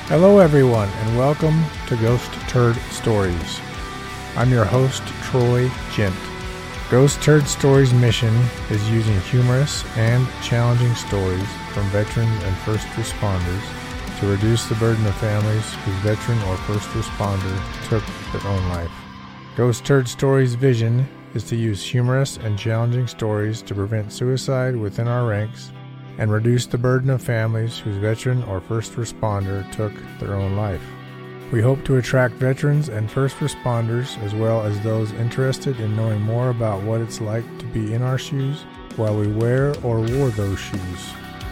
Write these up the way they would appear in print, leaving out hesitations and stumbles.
Hello everyone, and welcome to Ghost Turd Stories. I'm your host, Troy Gent. Ghost Turd Stories' mission is using humorous and challenging stories from veterans and first responders to reduce the burden of families whose veteran or first responder took their own life. Ghost Turd Stories' vision is to use humorous and challenging stories to prevent suicide within our ranks and reduce the burden of families whose veteran or first responder took their own life. We hope to attract veterans and first responders as well as those interested in knowing more about what it's like to be in our shoes while we wear or wore those shoes.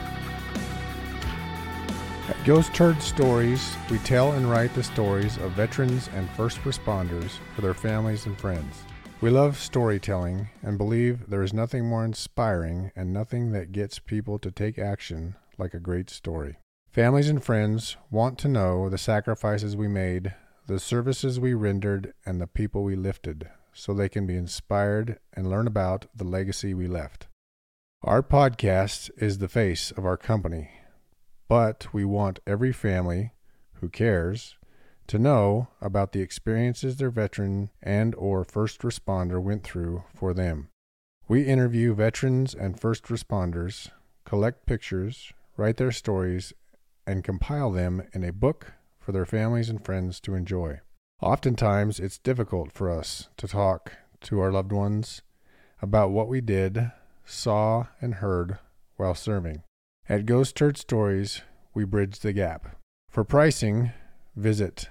At Ghost Turd Stories, we tell and write the stories of veterans and first responders for their families and friends. We love storytelling and believe there is nothing more inspiring and nothing that gets people to take action like a great story. Families and friends want to know the sacrifices we made, the services we rendered, and the people we lifted, so they can be inspired and learn about the legacy we left. Our podcast is the face of our company, but we want every family who cares to know about the experiences their veteran and or first responder went through for them. We interview veterans and first responders, collect pictures, write their stories, and compile them in a book for their families and friends to enjoy. Oftentimes, it's difficult for us to talk to our loved ones about what we did, saw, and heard while serving. At Ghost Turd Stories, we bridge the gap. For pricing, visit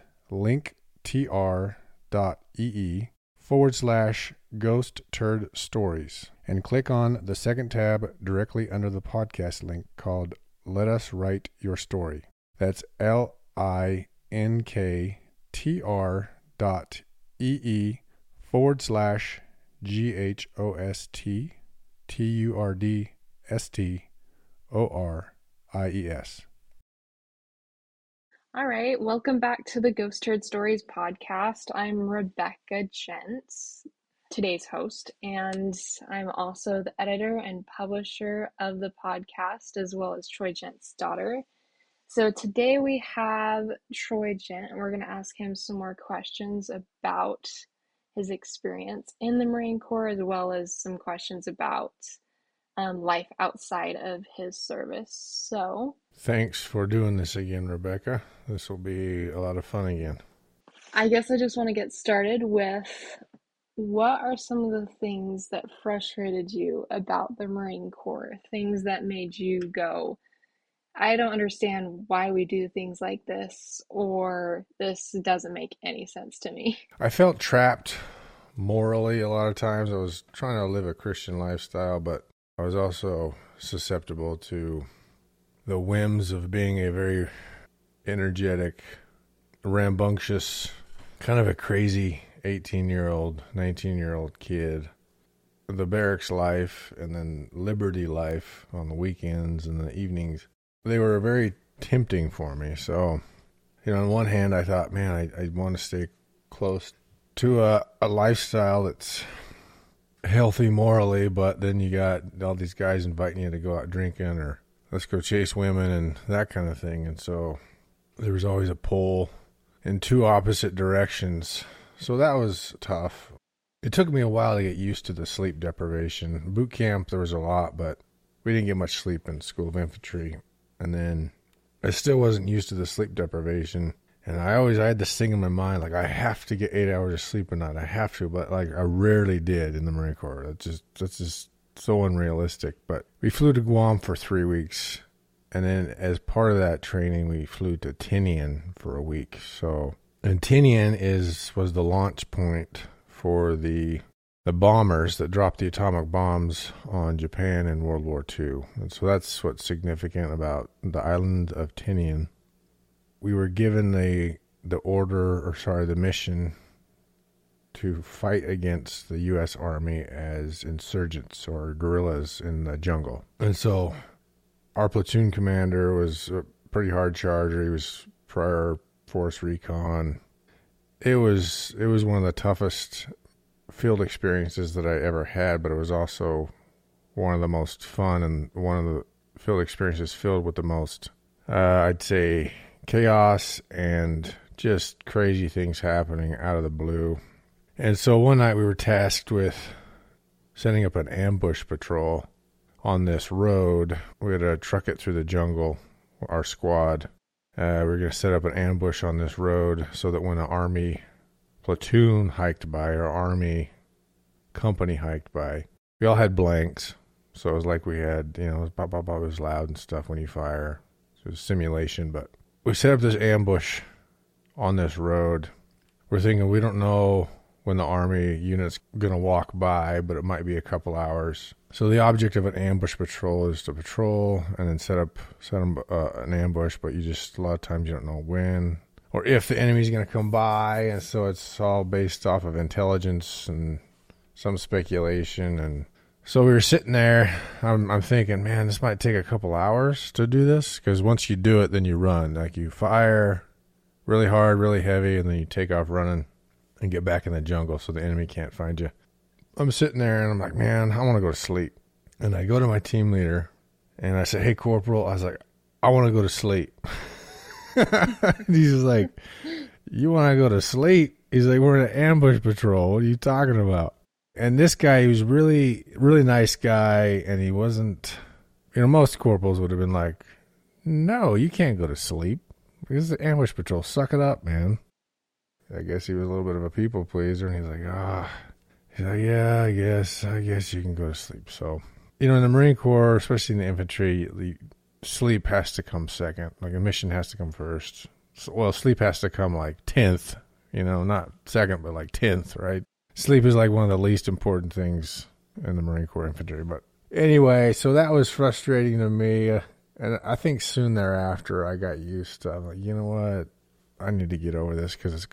linktr.ee/Ghost Turd Stories and click on the second tab directly under the podcast link called Let Us Write Your Story. That's linktr.ee/GHOSTTURDSTORIES. All right, welcome back to the Ghost Turd Stories podcast. I'm Rebecca Gents, today's host, and I'm also the editor and publisher of the podcast, as well as Troy Gent's daughter. So today we have Troy Gent, and we're going to ask him some more questions about his experience in the Marine Corps, as well as some questions about life outside of his service. So Thanks for doing this again, Rebecca. This will be a lot of fun again. I guess I just want to get started with, what are some of the things that frustrated you about the Marine Corps? Things that made you go, I don't understand why we do things like this, or this doesn't make any sense to me. I felt trapped morally a lot of times. I was trying to live a Christian lifestyle, but I was also susceptible to the whims of being a very energetic, rambunctious, kind of a crazy 18-year-old, 19-year-old kid. The barracks life and then Liberty life on the weekends and the evenings, they were very tempting for me. So, on one hand, I thought, man, I want to stay close to a lifestyle that's healthy morally, but then you got all these guys inviting you to go out drinking or let's go chase women and that kind of thing. And so there was always a pull in two opposite directions. So that was tough. It took me a while to get used to the sleep deprivation. Boot camp, there was a lot, but we didn't get much sleep in School of Infantry. And then I still wasn't used to the sleep deprivation. And I had this thing in my mind, like, I have to get 8 hours of sleep a night. I have to, but like I rarely did in the Marine Corps. That's just so unrealistic. But we flew to Guam for 3 weeks. And then as part of that training, we flew to Tinian for a week. And Tinian was the launch point for the bombers that dropped the atomic bombs on Japan in World War II. And so that's what's significant about the island of Tinian. We were given the mission to fight against the U.S. Army as insurgents or guerrillas in the jungle. And so our platoon commander was a pretty hard charger. He was prior Force Recon. It was one of the toughest field experiences that I ever had, but it was also one of the most fun and one of the field experiences filled with the most, I'd say, chaos and just crazy things happening out of the blue. And so one night we were tasked with setting up an ambush patrol on this road. We had to truck it through the jungle, our squad. We were going to set up an ambush on this road so that when an army platoon hiked by or army company hiked by, we all had blanks. So it was like we had, it was pop, pop, pop, it was loud and stuff when you fire. So it was simulation, but we set up this ambush on this road. We're thinking we don't know when the army unit's going to walk by, but it might be a couple hours. So the object of an ambush patrol is to patrol and then set up an ambush, but a lot of times you don't know when or if the enemy's going to come by. And so it's all based off of intelligence and some speculation. And so we were sitting there. I'm thinking, man, this might take a couple hours to do this, because once you do it, then you run. Like you fire really hard, really heavy, and then you take off running and get back in the jungle so the enemy can't find you. I'm sitting there and I'm like, man, I want to go to sleep. And I go to my team leader and I say, hey, Corporal, I was like, I want to go to sleep. He's just like, you want to go to sleep? He's like, we're in an ambush patrol. What are you talking about? And this guy, he was really, really nice guy. And he wasn't, most corporals would have been like, no, you can't go to sleep. This is an ambush patrol. Suck it up, man. I guess he was a little bit of a people pleaser, and he's like, he's like, yeah, I guess you can go to sleep. So, in the Marine Corps, especially in the infantry, the sleep has to come second. Like a mission has to come first. Well, sleep has to come like 10th, not second, but like 10th, right? Sleep is like one of the least important things in the Marine Corps infantry. But anyway, so that was frustrating to me. And I think soon thereafter I got used to it. I'm like, you know what? I need to get over this because it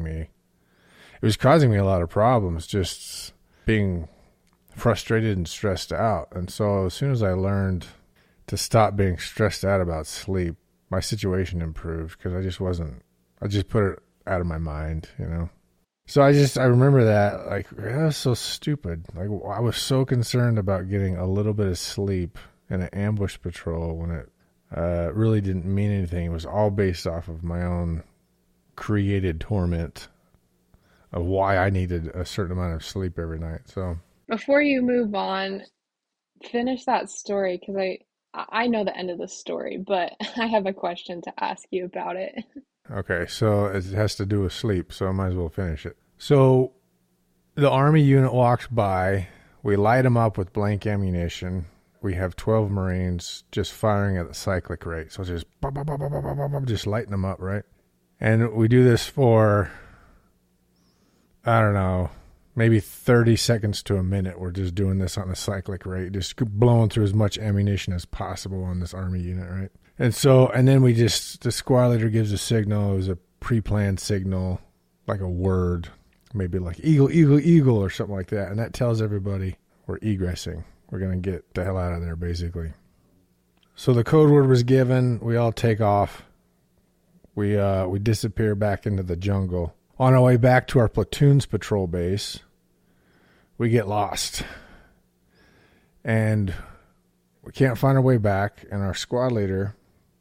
was causing me a lot of problems, just being frustrated and stressed out. And so as soon as I learned to stop being stressed out about sleep, my situation improved, because I just put it out of my mind, So I remember that, like, that was so stupid. Like, I was so concerned about getting a little bit of sleep in an ambush patrol when it really didn't mean anything. It was all based off of my own created torment of why I needed a certain amount of sleep every night. So before you move on, finish that story, because I know the end of the story, but I have a question to ask you about it. Okay, so it has to do with sleep, so I might as well finish it. So the Army unit walks by. We light them up with blank ammunition. We have 12 Marines just firing at the cyclic rate. So it's just just lighting them up, right? And we do this for, I don't know, maybe 30 seconds to a minute. We're just doing this on a cyclic rate, just blowing through as much ammunition as possible on this Army unit, right? And then the squad leader gives a signal. It was a pre-planned signal, like a word, maybe like eagle, eagle, eagle, or something like that. And that tells everybody we're egressing. We're going to get the hell out of there, basically. So the code word was given. We all take off. We disappear back into the jungle. On our way back to our platoon's patrol base, we get lost. And we can't find our way back. And our squad leader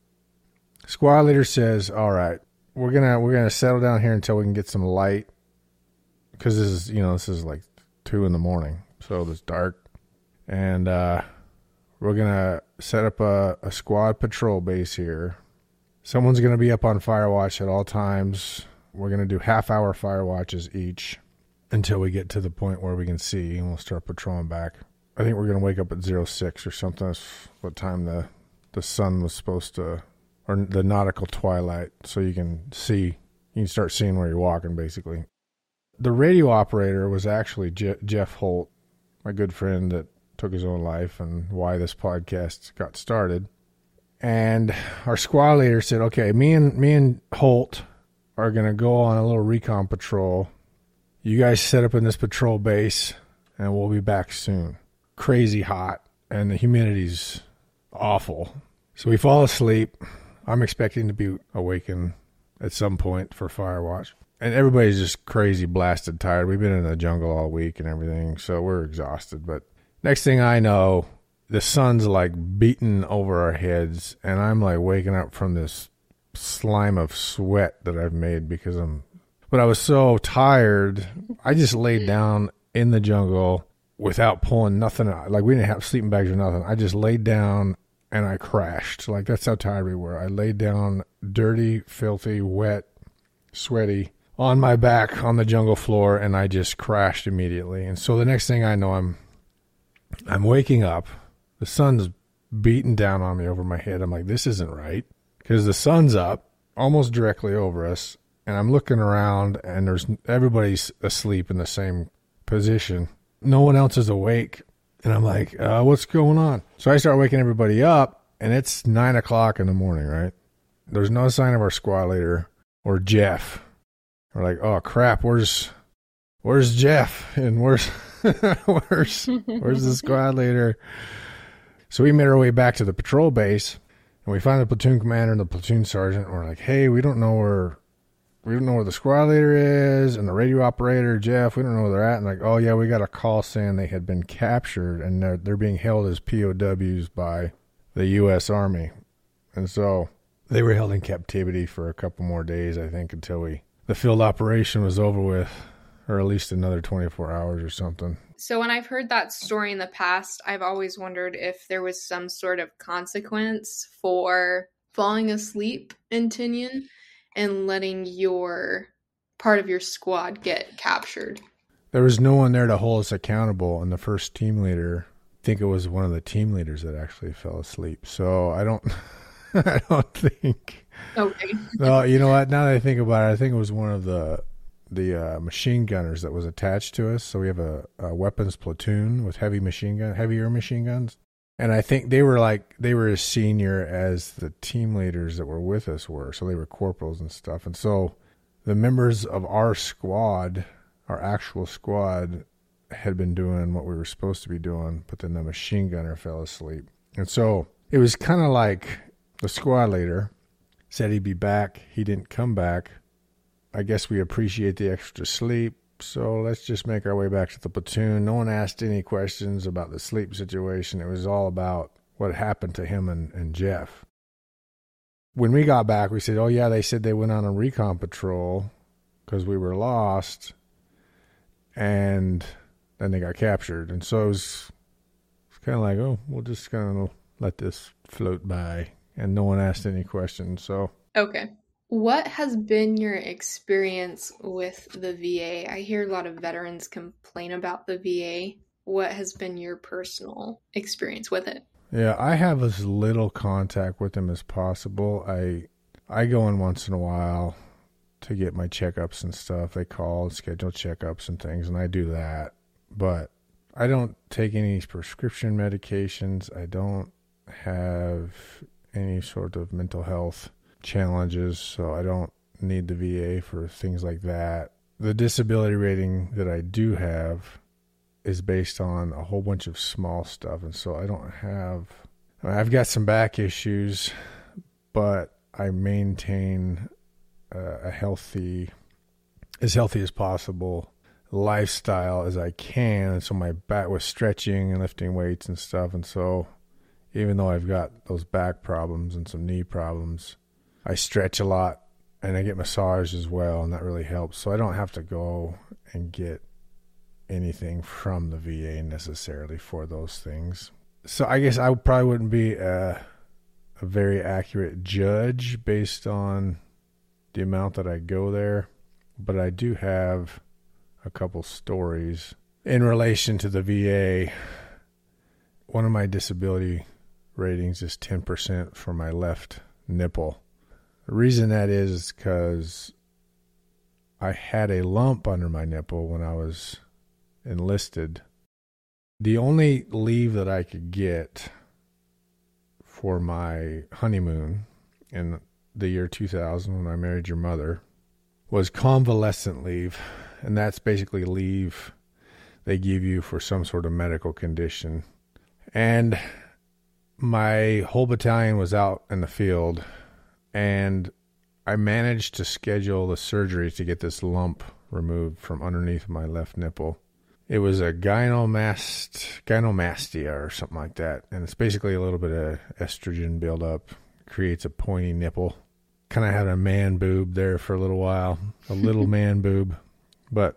says, all right, we're gonna settle down here until we can get some light. Because this is like 2 a.m. So it's dark. And we're going to set up a squad patrol base here. Someone's going to be up on fire watch at all times. We're going to do half-hour fire watches each until we get to the point where we can see, and we'll start patrolling back. I think we're going to wake up at 06 or something. That's what time the sun was supposed to, or the nautical twilight, so you can start seeing where you're walking, basically. The radio operator was actually Jeff Holt, my good friend that took his own life, and why this podcast got started. And our squad leader said, okay, me and Holt are going to go on a little recon patrol. You guys set up in this patrol base, and we'll be back soon. Crazy hot, and the humidity's awful. So we fall asleep. I'm expecting to be awakened at some point for fire watch. And everybody's just crazy blasted tired. We've been in the jungle all week and everything, so we're exhausted. But next thing I know, the sun's like beating over our heads, and I'm like waking up from this slime of sweat that I've made but I was so tired. I just laid down in the jungle without pulling nothing out. Like, we didn't have sleeping bags or nothing. I just laid down and I crashed. Like, that's how tired we were. I laid down dirty, filthy, wet, sweaty on my back on the jungle floor, and I just crashed immediately. And so the next thing I know, I'm waking up. The sun's beating down on me over my head. I'm like, this isn't right, because the sun's up almost directly over us, and I'm looking around, and everybody's asleep in the same position. No one else is awake, and I'm like, what's going on? So I start waking everybody up, and it's 9 o'clock in the morning, right? There's no sign of our squad leader or Jeff. We're like, oh crap, where's Jeff? And where's the squad leader? So we made our way back to the patrol base, and we find the platoon commander and the platoon sergeant. And we're like, hey, we don't know where the squad leader is, and the radio operator, Jeff, we don't know where they're at. And like, oh yeah, we got a call saying they had been captured and they're being held as POWs by the U.S. Army. And so they were held in captivity for a couple more days, I think, until the field operation was over with, or at least another 24 hours or something. So when I've heard that story in the past, I've always wondered if there was some sort of consequence for falling asleep in Tinian and letting your part of your squad get captured. There was no one there to hold us accountable, and the first team leader, I think it was one of the team leaders that actually fell asleep. So I don't think. Okay. No, you know what? Now that I think about it, I think it was one of the machine gunners that was attached to us. So we have a weapons platoon with heavier machine guns. And I think they were as senior as the team leaders that were with us were. So they were corporals and stuff. And so the members of our squad, our actual squad, had been doing what we were supposed to be doing, but then the machine gunner fell asleep. And so it was kind of like the squad leader said he'd be back. He didn't come back. I guess we appreciate the extra sleep, so let's just make our way back to the platoon. No one asked any questions about the sleep situation. It was all about what happened to him and Jeff. When we got back, we said, oh yeah, they said they went on a recon patrol because we were lost, and then they got captured. And so it was kind of like, oh, we'll just kind of let this float by. And no one asked any questions. So okay. What has been your experience with the VA? I hear a lot of veterans complain about the VA. What has been your personal experience with it? Yeah, I have as little contact with them as possible. I go in once in a while to get my checkups and stuff. They call and schedule checkups and things, and I do that. But I don't take any prescription medications. I don't have any sort of mental health challenges, so I don't need the VA for things like that. The disability rating that I do have is based on a whole bunch of small stuff, and so I've got some back issues, but I maintain as healthy as possible lifestyle as I can, and so my back was stretching and lifting weights and stuff, and so even though I've got those back problems and some knee problems, I stretch a lot and I get massage as well, and that really helps. So I don't have to go and get anything from the VA necessarily for those things. So I guess I probably wouldn't be a very accurate judge based on the amount that I go there, but I do have a couple stories in relation to the VA. One of my disability ratings is 10% for my left nipple. The reason that is because I had a lump under my nipple when I was enlisted. The only leave that I could get for my honeymoon in the year 2000 when I married your mother was convalescent leave, and that's basically leave they give you for some sort of medical condition. And my whole battalion was out in the field, and I managed to schedule the surgery to get this lump removed from underneath my left nipple. It was a gynomastia or something like that, and it's basically a little bit of estrogen buildup, creates a pointy nipple. kind of had a man boob there for a little while, a little man boob. But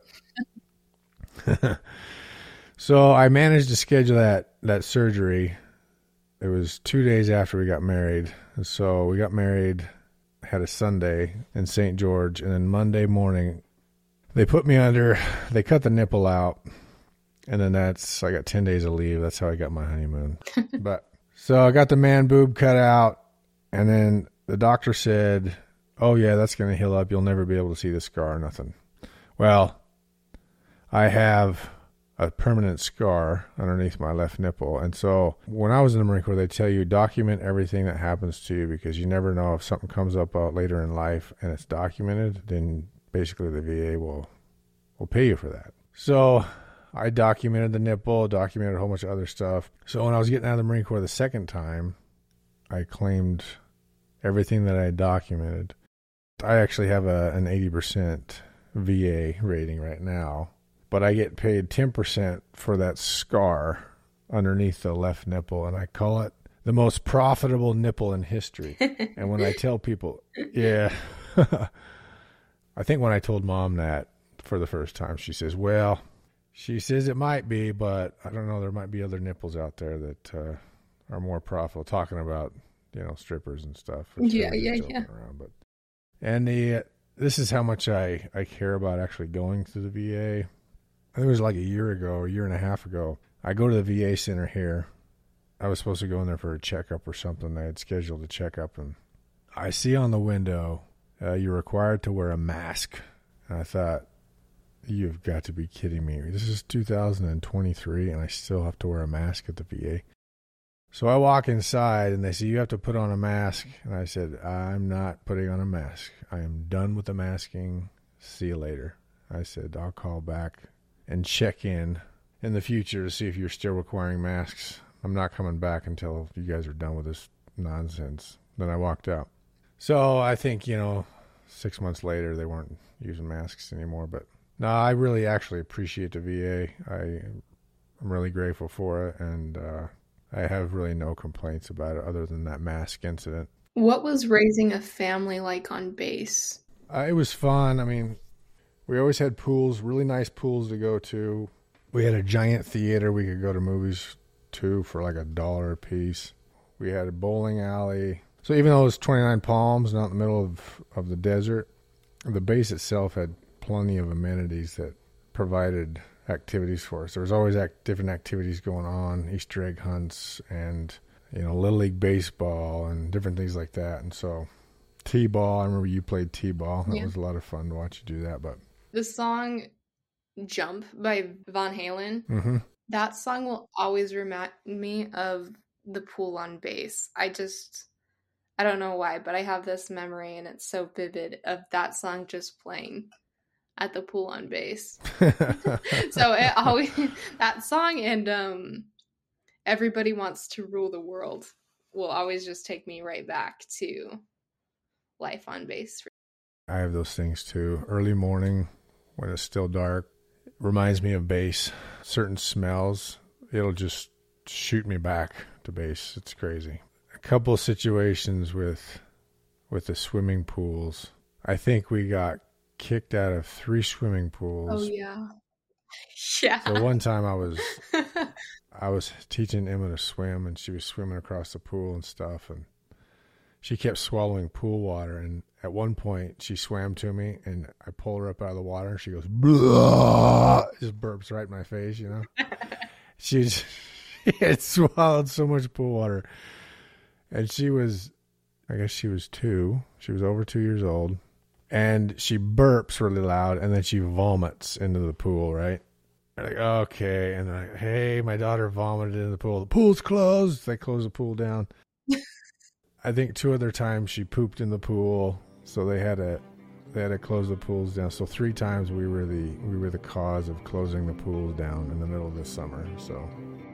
so I managed to schedule that surgery. It was 2 days after we got married. And so we got married, had a Sunday in St. George, and then Monday morning they put me under, they cut the nipple out, and then I got 10 days of leave. That's how I got my honeymoon. But so I got the man boob cut out, and then the doctor said, oh yeah, that's going to heal up. You'll never be able to see the scar or nothing. Well, I have a permanent scar underneath my left nipple. And so when I was in the Marine Corps, they tell you document everything that happens to you, because you never know if something comes up later in life and it's documented, then basically the VA will pay you for that. So I documented the nipple, documented a whole bunch of other stuff. So when I was getting out of the Marine Corps the second time, I claimed everything that I had documented. I actually have an 80% VA rating right now, but I get paid 10% for that scar underneath the left nipple, and I call it the most profitable nipple in history. And when I tell people, yeah, I think when I told Mom that for the first time, she says, well, she says it might be, but I don't know, there might be other nipples out there that are more profitable, talking about, strippers and stuff. Yeah. Around, but, and this is how much I care about actually going to the VA. I think it was like a year and a half ago. I go to the VA center here. I was supposed to go in there for a checkup or something. I had scheduled a checkup, and I see on the window, you're required to wear a mask. And I thought, you've got to be kidding me. This is 2023, and I still have to wear a mask at the VA. So I walk inside, and they say, you have to put on a mask. And I said, I'm not putting on a mask. I am done with the masking. See you later. I said, I'll call back and check in the future to see if you're still requiring masks. I'm not coming back until you guys are done with this nonsense. Then I walked out. So I think, 6 months later, they weren't using masks anymore. But no, I really actually appreciate the VA. I'm really grateful for it, and I have really no complaints about it other than that mask incident. What was raising a family like on base? It was fun. I mean, we always had pools, really nice pools to go to. We had a giant theater we could go to movies to for like $1 a piece. We had a bowling alley. So even though it was 29 Palms, not in the middle of the desert, the base itself had plenty of amenities that provided activities for us. There was always different activities going on, Easter egg hunts and, Little League baseball and different things like that. And so T-ball, I remember you played T-ball. That was a lot of fun to watch you do that. But the song Jump by Van Halen, that song will always remind me of the pool on base. I don't know why, but I have this memory, and it's so vivid, of that song just playing at the pool on base. So it always, that song and Everybody Wants to Rule the World will always just take me right back to life on base. I have those things too. Early morning when it's still dark reminds me of base. Certain smells, it'll just shoot me back to base. It's crazy. A couple of situations with the swimming pools. I think we got kicked out of 3 swimming pools. Oh yeah. Yeah. So one time I was teaching Emma to swim, and she was swimming across the pool and stuff, and she kept swallowing pool water, and at one point she swam to me, and I pull her up out of the water, and she goes, "Blah," just burps right in my face, She had swallowed so much pool water. And I guess she was 2. She was over 2 years old. And she burps really loud, and then she vomits into the pool, right? They're like, okay. And they're like, hey, my daughter vomited in the pool. The pool's closed. They closed the pool down. I think 2 other times she pooped in the pool, so they had to close the pools down. So 3 times we were the cause of closing the pools down in the middle of the summer. So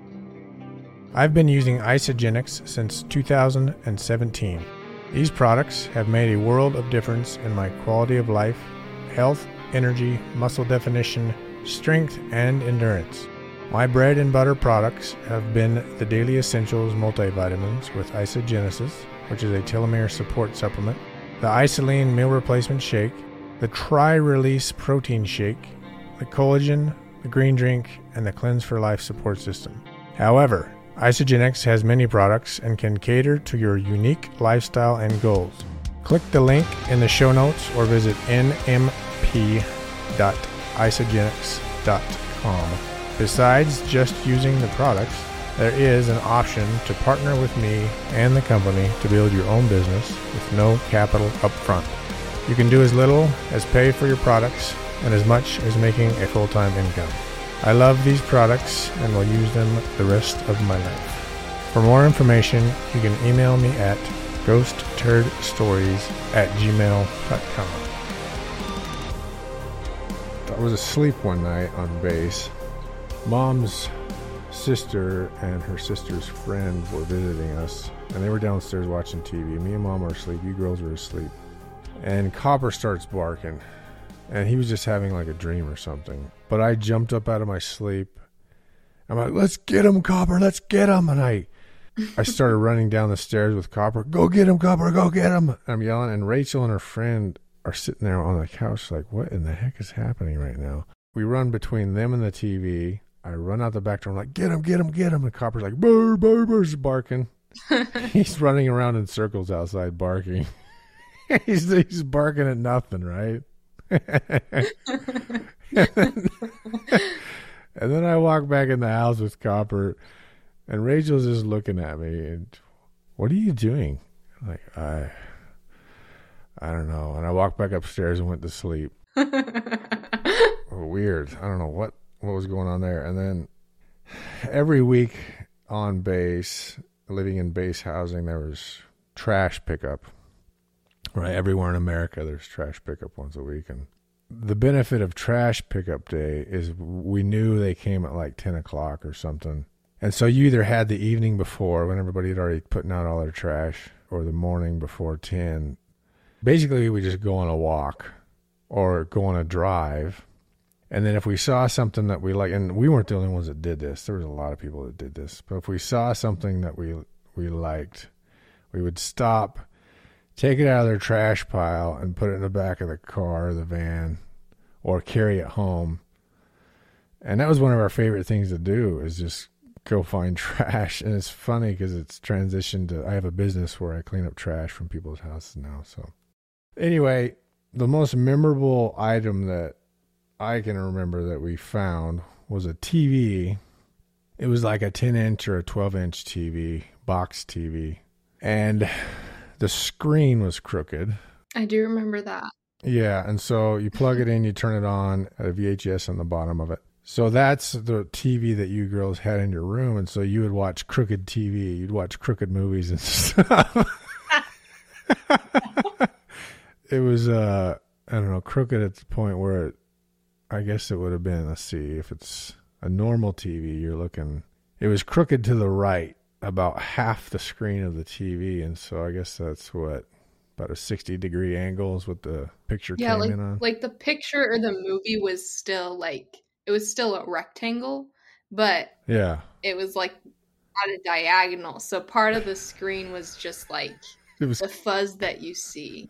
I've been using Isagenix since 2017. These products have made a world of difference in my quality of life, health, energy, muscle definition, strength, and endurance. My bread and butter products have been the Daily Essentials multivitamins with Isagenesis, which is a telomere support supplement, the Isoline Meal Replacement Shake, the Tri-Release Protein Shake, the Collagen, the Green Drink, and the Cleanse for Life Support System. However, Isagenix has many products and can cater to your unique lifestyle and goals. Click the link in the show notes or visit nmp.isagenix.com. Besides just using the products, there is an option to partner with me and the company to build your own business with no capital upfront. You can do as little as pay for your products and as much as making a full-time income. I love these products and will use them the rest of my life. For more information, you can email me at ghostturdstories@gmail.com. I was asleep one night on base. Mom's sister and her sister's friend were visiting us, and they were downstairs watching TV. Me and Mom were asleep. You girls were asleep. And Copper starts barking, and he was just having like a dream or something. But I jumped up out of my sleep. I'm like, let's get him, Copper, let's get him. And I started running down the stairs with Copper. Go get him, Copper, go get him. I'm yelling, and Rachel and her friend are sitting there on the couch like, what in the heck is happening right now? We run between them and the TV. I run out the back door. I'm like, get him, get him, get him. And Copper's like, burr, burr, burr, he's barking. He's running around in circles outside barking. he's barking at nothing, right? And then I walk back in the house with Copper, and Rachel's just looking at me. And what are you doing? I'm like, I don't know. And I walked back upstairs and went to sleep. Weird. I don't know what was going on there. And then every week on base, living in base housing, there was trash pickup. Right, everywhere in America, there's trash pickup once a week. And the benefit of trash pickup day is we knew they came at like 10 o'clock or something. And so you either had the evening before when everybody had already putting out all their trash, or the morning before 10. Basically, we just go on a walk or go on a drive. And then if we saw something that we like, and we weren't the only ones that did this. There was a lot of people that did this. But if we saw something that we liked, we would stop, take it out of their trash pile, and put it in the back of the car or the van, or carry it home. And that was one of our favorite things to do, is just go find trash. And it's funny because it's transitioned to, I have a business where I clean up trash from people's houses now. So anyway, the most memorable item that I can remember that we found was a TV. It was like a 10-inch or a 12-inch TV, box TV. And the screen was crooked. I do remember that. Yeah, and so you plug it in, you turn it on, a VHS on the bottom of it. So that's the TV that you girls had in your room, and so you would watch crooked TV. You'd watch crooked movies and stuff. It was, I don't know, crooked at the point where I guess it would have been, let's see, if it's a normal TV, you're looking, it was crooked to the right, about half the screen of the TV, and so I guess that's what, about a 60-degree angle is what the picture came in on. Like the picture or the movie was still like, it was still a rectangle, but yeah, it was like at a diagonal. So part of the screen was just like the fuzz that you see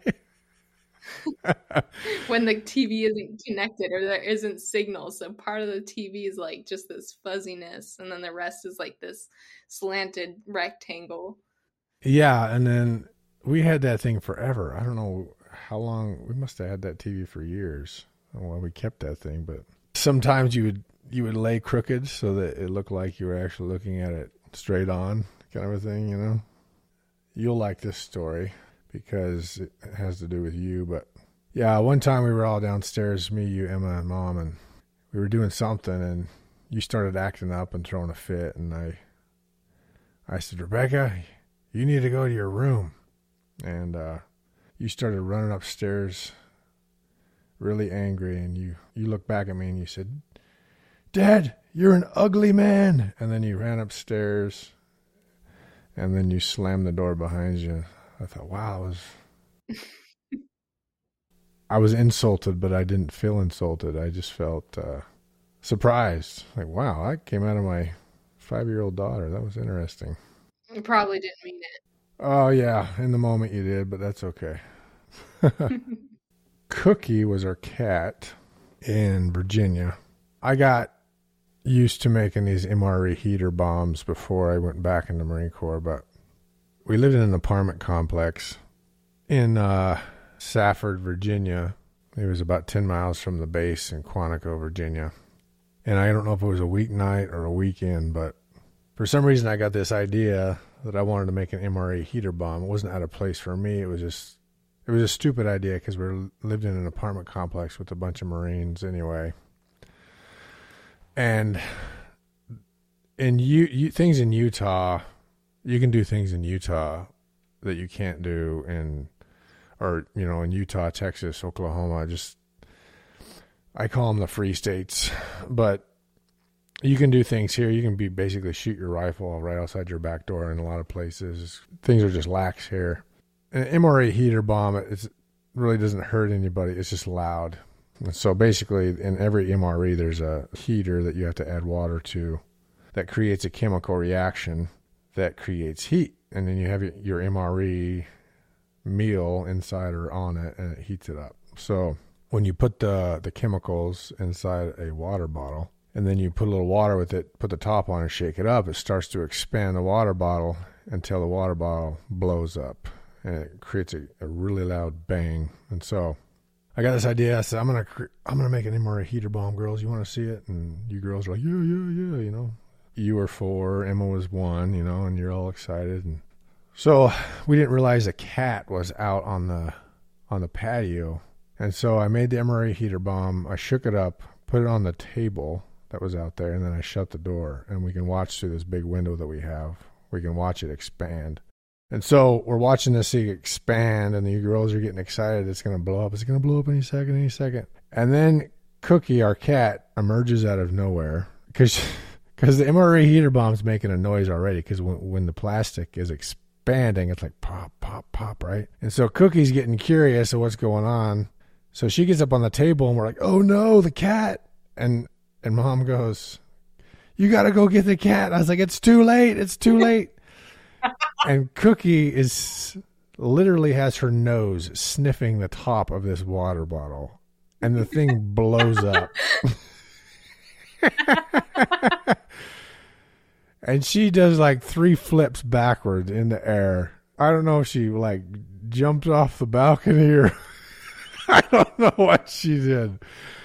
when the TV isn't connected or there isn't signal. So part of the TV is like just this fuzziness, and then the rest is like this slanted rectangle. Yeah, and then we had that thing forever. I don't know how long. We must have had that TV for years. I don't know why we kept that thing, but sometimes you would lay crooked so that it looked like you were actually looking at it straight on, kind of a thing, you know. You'll like this story because it has to do with you. But yeah, one time we were all downstairs, me, you, Emma, and Mom, and we were doing something, and you started acting up and throwing a fit, and I said, Rebecca, you need to go to your room. And you started running upstairs really angry, and you looked back at me and you said, Dad, you're an ugly man. And then you ran upstairs, and then you slammed the door behind you. I thought, wow, I was insulted, but I didn't feel insulted. I just felt surprised. Like, wow, that came out of my 5-year-old daughter. That was interesting. You probably didn't mean it. Oh, yeah. In the moment you did, but that's okay. Cookie was our cat in Virginia. I got used to making these MRE heater bombs before I went back in the Marine Corps, but we lived in an apartment complex in Safford, Virginia. It was about 10 miles from the base in Quantico, Virginia. And I don't know if it was a weeknight or a weekend, but for some reason I got this idea that I wanted to make an MRE heater bomb. It wasn't out of place for me. It was a stupid idea because we lived in an apartment complex with a bunch of Marines anyway. And things in Utah, you can do things in Utah that you can't do in Utah, Texas, Oklahoma. I call them the free states, but you can do things here. You can basically shoot your rifle right outside your back door in a lot of places. Things are just lax here. An MRE heater bomb, it really doesn't hurt anybody. It's just loud. And so basically in every MRE, there's a heater that you have to add water to that creates a chemical reaction that creates heat. And then you have your MRE meal inside or on it, and it heats it up. So when you put the chemicals inside a water bottle, and then you put a little water with it, put the top on and shake it up, it starts to expand the water bottle until the water bottle blows up. And it creates a really loud bang. And so I got this idea. I said, I'm gonna make an MRE heater bomb, girls. You want to see it? And you girls are like, yeah. You were 4, Emma was 1, and you're all excited. And so we didn't realize a cat was out on the patio. And so I made the MRE heater bomb. I shook it up, put it on the table that was out there, and then I shut the door. And we can watch through this big window that we have. We can watch it expand. And so we're watching this thing expand, and the girls are getting excited. It's going to blow up. It's going to blow up any second. And then Cookie, our cat, emerges out of nowhere because the MRE heater bomb's making a noise already, because when the plastic is expanding, it's like pop, pop, pop, right? And so Cookie's getting curious of what's going on. So she gets up on the table, and we're like, oh, no, the cat. And Mom goes, you got to go get the cat. I was like, it's too late. And Cookie literally has her nose sniffing the top of this water bottle, and the thing blows up. And she does like 3 flips backwards in the air. I don't know if she like jumped off the balcony or I don't know what she did.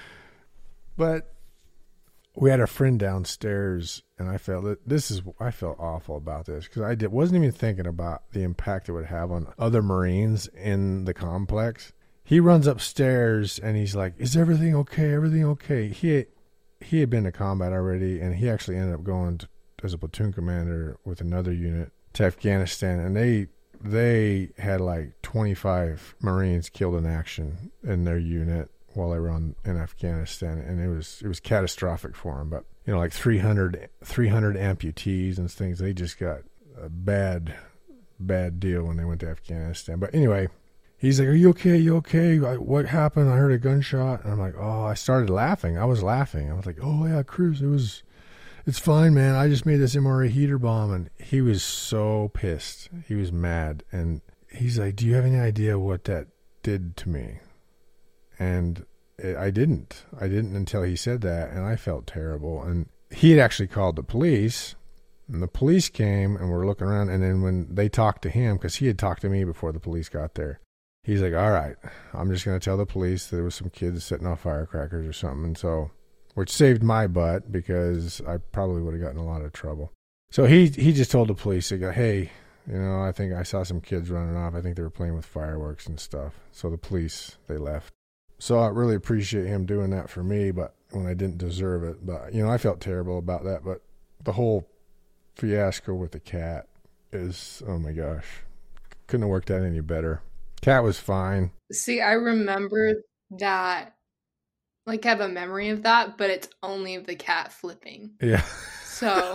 But we had a friend downstairs, and I felt awful about this because I wasn't even thinking about the impact it would have on other Marines in the complex. He runs upstairs and he's like, "Is everything okay? Everything okay?" He had been to combat already, and he actually ended up going as a platoon commander with another unit to Afghanistan, and they had like 25 Marines killed in action in their unit while they were in Afghanistan, and it was catastrophic for them. But like 300 amputees and things. They just got a bad deal when they went to Afghanistan. But anyway, he's like, "Are you okay? You okay? What happened? I heard a gunshot." And I'm like, "Oh," I started laughing. I was laughing. I was like, "Oh yeah, Cruz, it's fine, man. I just made this MRE heater bomb." And he was so pissed. He was mad. And he's like, "Do you have any idea what that did to me?" And I didn't until he said that, and I felt terrible. And he had actually called the police, and the police came and were looking around. And then when they talked to him, because he had talked to me before the police got there, he's like, "All right, I'm just going to tell the police there was some kids setting off firecrackers or something." And so, which saved my butt because I probably would have gotten in a lot of trouble. So he just told the police, he go, "Hey, I think I saw some kids running off. I think they were playing with fireworks and stuff." So the police, they left. So I really appreciate him doing that for me, but when I didn't deserve it. But, I felt terrible about that. But the whole fiasco with the cat is, oh my gosh, couldn't have worked out any better. Cat was fine. See, I remember that, like, I have a memory of that, but it's only of the cat flipping. Yeah. So.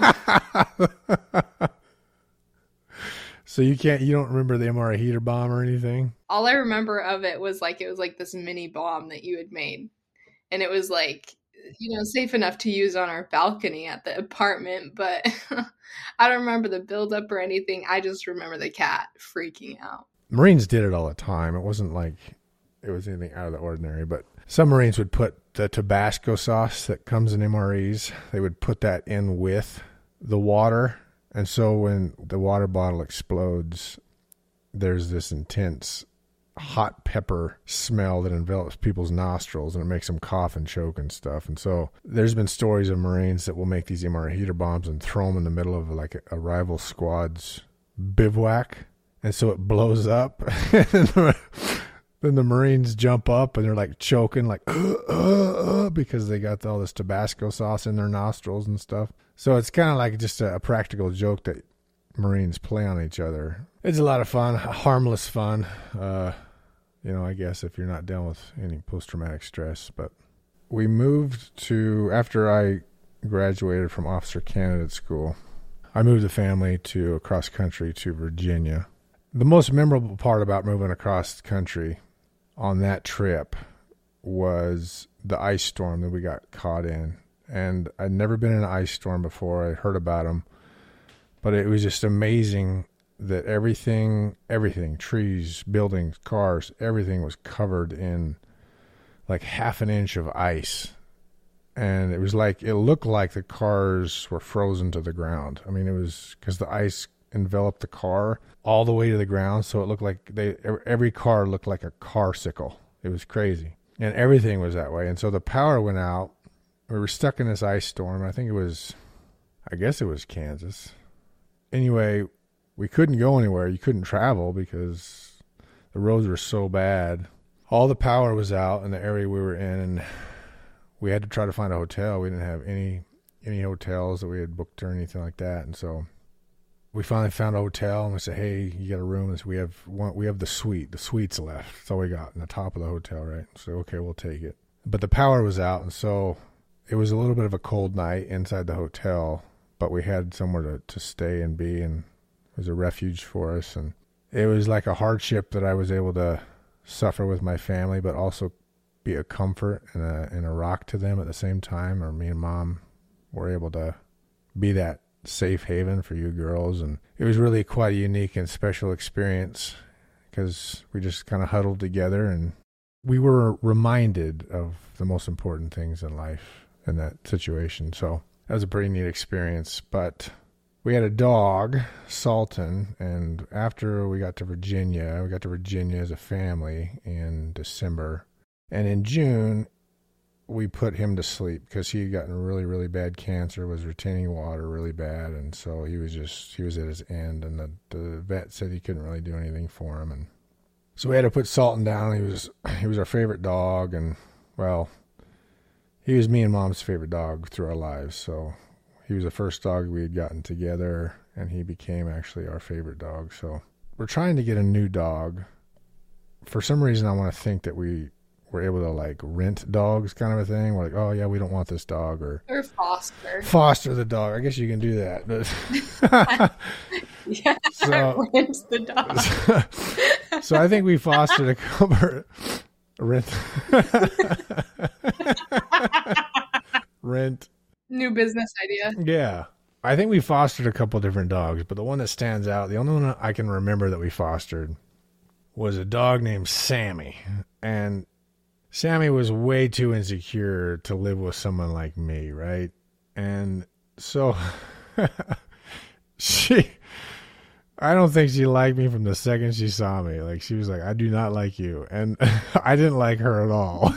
So you don't remember the MRE heater bomb or anything? All I remember of it was like this mini bomb that you had made. And it was like, safe enough to use on our balcony at the apartment, but I don't remember the buildup or anything. I just remember the cat freaking out. Marines did it all the time. It wasn't like it was anything out of the ordinary, but some Marines would put the Tabasco sauce that comes in MREs, they would put that in with the water. And so when the water bottle explodes, there's this intense hot pepper smell that envelops people's nostrils, and it makes them cough and choke and stuff. And so there's been stories of Marines that will make these MRE heater bombs and throw them in the middle of like a rival squad's bivouac. And so it blows up. Then the Marines jump up and they're like choking, like, because they got all this Tabasco sauce in their nostrils and stuff. So it's kind of like just a practical joke that Marines play on each other. It's a lot of fun, harmless fun. I guess if you're not dealing with any post-traumatic stress. But we moved to, after I graduated from officer candidate school, I moved the family to across country to Virginia. The most memorable part about moving across country on that trip was the ice storm that we got caught in. And I'd never been in an ice storm before. I heard about them. But it was just amazing that everything, trees, buildings, cars, everything was covered in like half an inch of ice. And it looked like the cars were frozen to the ground. I mean, it was because the ice enveloped the car all the way to the ground, so it looked like every car looked like a car-sicle. It was crazy, and everything was that way. And so the power went out. We were stuck in this ice storm. I guess it was Kansas. Anyway, we couldn't go anywhere. You couldn't travel because the roads were so bad. All the power was out in the area we were in, and we had to try to find a hotel. We didn't have any hotels that we had booked or anything like that, and so we finally found a hotel, and we said, "Hey, you got a room?" And so we have the suite. The suite's left. That's all we got in the top of the hotel, right? So okay, we'll take it. But the power was out, and so it was a little bit of a cold night inside the hotel. But we had somewhere to stay and be, and it was a refuge for us. And it was like a hardship that I was able to suffer with my family, but also be a comfort and a rock to them at the same time. Or me and Mom were able to be that safe haven for you girls. And it was really quite a unique and special experience because we just kind of huddled together and we were reminded of the most important things in life in that situation. So that was a pretty neat experience. But we had a dog, Sultan, and after we got to Virginia as a family in December. And in June, we put him to sleep because he had gotten really, really bad cancer, was retaining water really bad, and so he was at his end, and the vet said he couldn't really do anything for him, and so we had to put Sultan down. He was our favorite dog, and well, he was me and Mom's favorite dog through our lives. So he was the first dog we had gotten together, and he became actually our favorite dog. So we're trying to get a new dog. For some reason, I want to think that we were able to like rent dogs, kind of a thing. We're like, oh yeah, we don't want this dog, or foster the dog. I guess you can do that, but yeah, so, rent the dog. So I think we fostered a couple. Rent. New business idea. Yeah. I think we fostered a couple different dogs, but the one that stands out, the only one I can remember that we fostered was a dog named Sammy. And Sammy was way too insecure to live with someone like me, right? And so I don't think she liked me from the second she saw me. Like, she was like, I do not like you. And I didn't like her at all.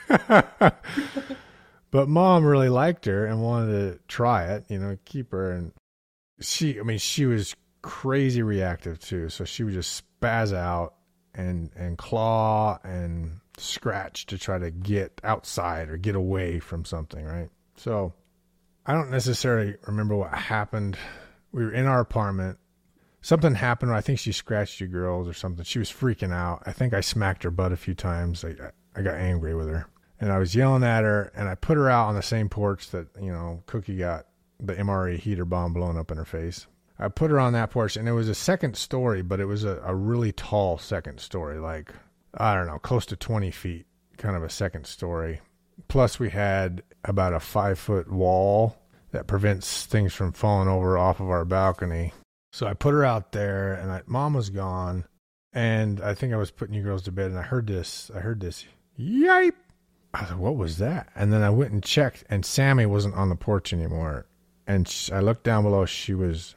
But Mom really liked her and wanted to try it, keep her. And she was crazy reactive too. So she would just spaz out and claw and scratch to try to get outside or get away from something, right? So I don't necessarily remember what happened. We were in our apartment. Something happened. I think she scratched you girls or something. She was freaking out. I think I smacked her butt a few times. I got angry with her. And I was yelling at her, and I put her out on the same porch that, Cookie got the MRE heater bomb blown up in her face. I put her on that porch, and it was a second story, but it was a really tall second story, like, I don't know, close to 20 feet, kind of a second story. Plus, we had about a 5-foot wall that prevents things from falling over off of our balcony. So I put her out there, and Mom was gone. And I think I was putting you girls to bed, and I heard this, yipe. I was like, what was that? And then I went and checked, and Sammy wasn't on the porch anymore. And I looked down below. She was,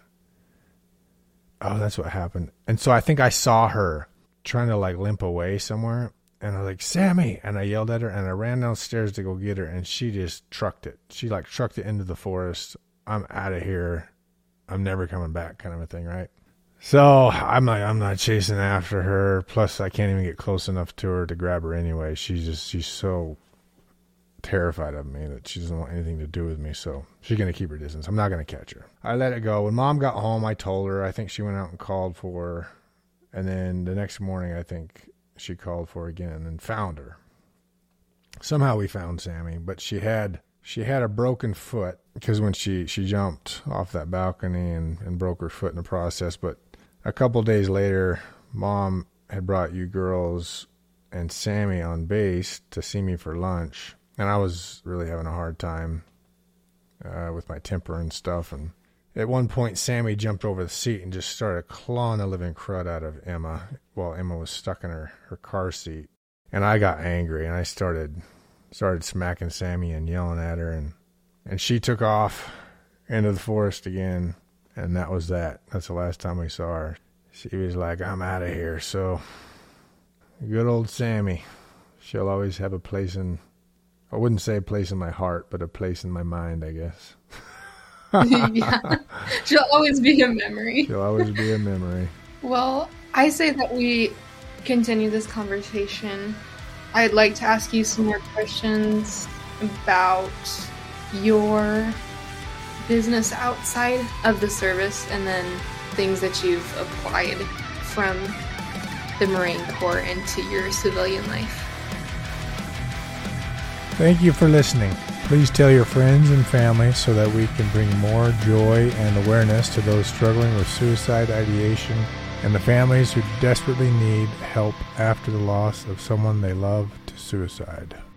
oh, that's what happened. And so I think I saw her trying to like limp away somewhere. And I was like, Sammy. And I yelled at her, and I ran downstairs to go get her, and she just trucked it. She like trucked it into the forest. I'm out of here. I'm never coming back, kind of a thing, right? So I'm like, I'm not chasing after her. Plus, I can't even get close enough to her to grab her anyway. She's so terrified of me that she doesn't want anything to do with me. So she's going to keep her distance. I'm not going to catch her. I let it go. When Mom got home, I told her. I think she went out and called for her. And then the next morning, I think she called for her again and found her. Somehow we found Sammy, but she had a broken foot because when she jumped off that balcony and broke her foot in the process. But a couple days later, Mom had brought you girls and Sammy on base to see me for lunch. And I was really having a hard time with my temper and stuff. And at one point, Sammy jumped over the seat and just started clawing the living crud out of Emma while Emma was stuck in her car seat. And I got angry, and I started smacking Sammy and yelling at her. And she took off into the forest again. And that was that. That's the last time we saw her. She was like, I'm out of here. So good old Sammy. She'll always have a place in, I wouldn't say a place in my heart, but a place in my mind, I guess. Yeah. She'll always be a memory. She'll always be a memory. Well, I say that we continue this conversation. I'd like to ask you some more questions about your business outside of the service and then things that you've applied from the Marine Corps into your civilian life. Thank you for listening. Please tell your friends and family so that we can bring more joy and awareness to those struggling with suicide ideation and the families who desperately need help after the loss of someone they love to suicide.